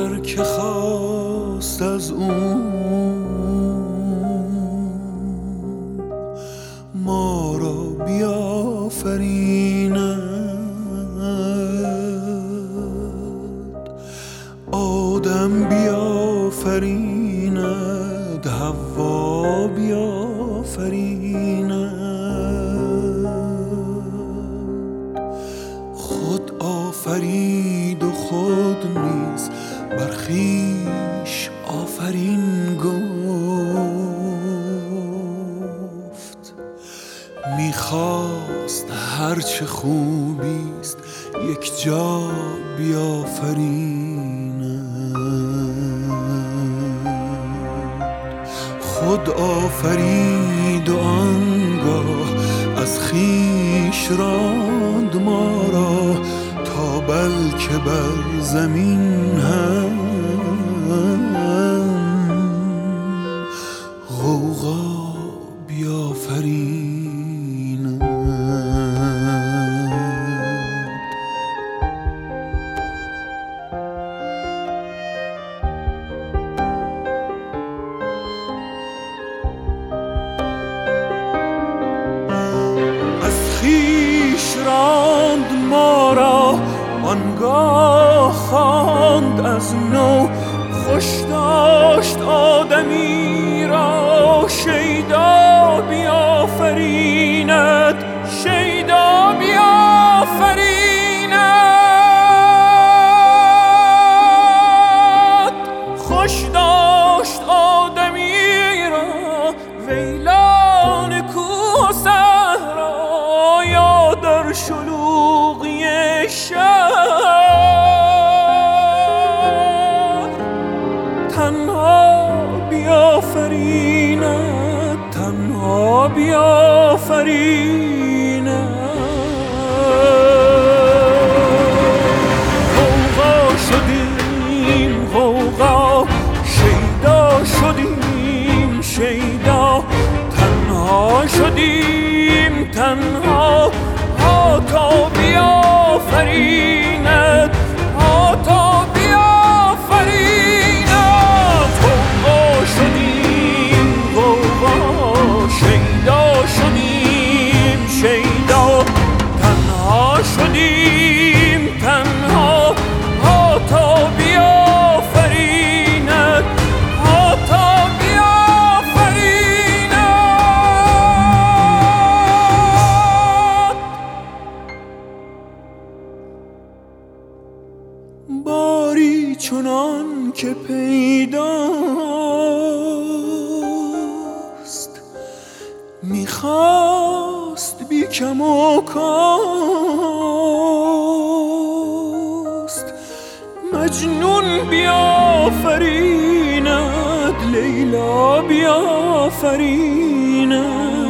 هر که خواست از او ما را بیافریند، آدم بیافریند، حوا بیافریند، خود آفرید و خود نیز بر خویش آفرین گفت. میخواست هرچه خوبیست یک جا بیافریند، خود آفرید و آنگاه از خویش راند ما را تا بلکه بر زمین هم غوغا بیافریند. از خویش راند ما را آنگاه خواند از نو، خوش داشت آدمی را شیدا بیافریند، شیدا بیافریند. خوش داشت آدمی را ویلان کوه و صحرا یا در شلوغی شهر، تنها بیافریند، تنها بیافریند. غوغا شدیم غوغا، شیدا شدیم شیدا، تنها شدیم تنها، تا بیافریند، تا بیافریند. غوغا شدیم غوغا، شیدا شدیم شیدا، تنها شدیم تنها، تا بیافریند، تا بیافریند. باری چنان که پیداست میخواست بی کم و کاست، مجنون بیافریند، لیلا بیافریند.